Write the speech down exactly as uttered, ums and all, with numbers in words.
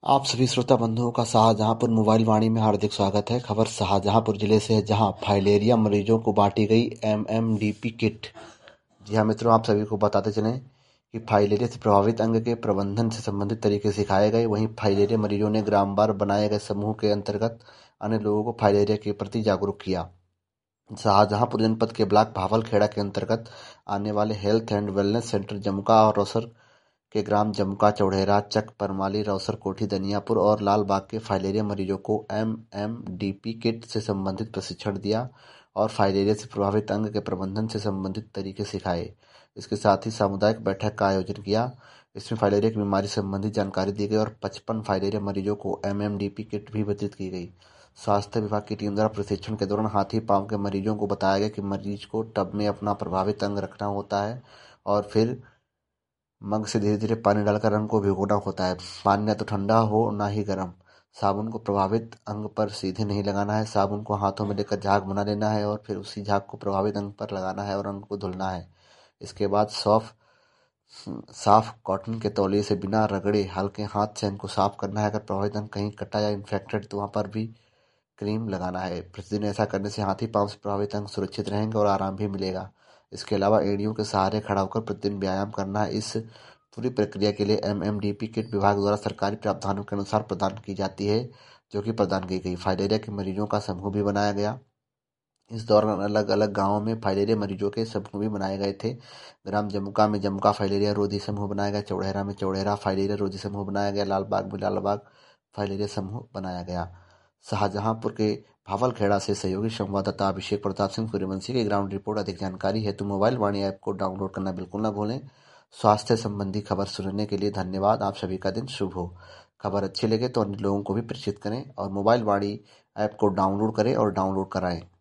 आप सभी श्रोता बंधुओं का शाहजहांपुर मोबाइल वाणी में हार्दिक स्वागत है। खबर शाहजहांपुर जिले से है, जहां फाइलेरिया मरीजों को बांटी गई एमएमडीपी किट। जी हां मित्रों, आप सभी को बताते चलें कि फाइलेरिया से प्रभावित अंग के प्रबंधन से संबंधित तरीके सिखाए गए। वहीं फाइलेरिया मरीजों ने ग्रामवार बनाए गए समूह के अंतर्गत अन्य लोगों को फाइलेरिया के प्रति जागरूक किया। शाहजहांपुर जनपद के ब्लॉक भावलखेड़ा के अंतर्गत आने वाले health and wellness centre Jamuka और रौसर के ग्राम जमुका, चौड़ेरा, चक, परमाली, रौसर, कोठी, दनियापुर और लालबाग के फाइलेरिया मरीजों को एमएमडीपी किट से संबंधित प्रशिक्षण दिया और फाइलेरिया से प्रभावित अंग के प्रबंधन से संबंधित तरीके सिखाए। इसके साथ ही सामुदायिक बैठक का आयोजन किया। इसमें फाइलेरिया की बीमारी से संबंधित जानकारी दी गई और पचपन फाइलेरिया मरीजों को एमएमडीपी किट भी वितरित की गई। स्वास्थ्य विभाग की टीम द्वारा प्रशिक्षण के दौरान हाथी पांव के मरीजों को बताया गया कि मरीज को टब में अपना प्रभावित अंग रखना होता है और फिर मग से धीरे धीरे पानी डालकर अंग को भिगोना होता है। पानी न तो ठंडा हो न ही गर्म। साबुन को प्रभावित अंग पर सीधे नहीं लगाना है। साबुन को हाथों में लेकर झाग बना लेना है और फिर उसी झाग को प्रभावित अंग पर लगाना है और अंग को धुलना है। इसके बाद सॉफ्ट साफ कॉटन के तौलिए से बिना रगड़े हल्के हाथ से अंग को साफ करना है। अगर प्रभावित अंग कहीं कटा या इन्फेक्टेड तो वहां पर भी क्रीम लगाना है। प्रतिदिन ऐसा करने से हाथी पांव से प्रभावित अंग सुरक्षित रहेंगे और आराम भी मिलेगा। इसके अलावा एड़ियों के सहारे खड़ा होकर प्रतिदिन व्यायाम करना है। इस पूरी प्रक्रिया के लिए एमएमडीपी किट विभाग द्वारा सरकारी प्रावधानों के अनुसार प्रदान की जाती है, जो कि प्रदान की गई। फाइलेरिया के मरीजों का समूह भी बनाया गया। इस दौरान अलग अलग गांवों में फाइलेरिया मरीजों के समूह भी बनाए गए थे। ग्राम जमुका में जमुका फाइलेरिया रोधी समूह बनाया गया। चौड़ेरा में चौड़ेरा फाइलेरिया रोधी समूह बनाया गया। लालबाग में लालबाग फाइलेरिया समूह बनाया गया। शाहजहांपुर के भावलखेड़ा से सहयोगी संवाददाता अभिषेक प्रताप सिंह सूर्यवंशी की ग्राउंड रिपोर्ट। अधिक जानकारी हेतु मोबाइल वाणी ऐप को डाउनलोड करना बिल्कुल न भूलें। स्वास्थ्य संबंधी खबर सुनने के लिए धन्यवाद। आप सभी का दिन शुभ हो। खबर अच्छी लगे तो अन्य लोगों को भी प्रेषित करें और मोबाइल वाणी ऐप को डाउनलोड करें और डाउनलोड कराएं।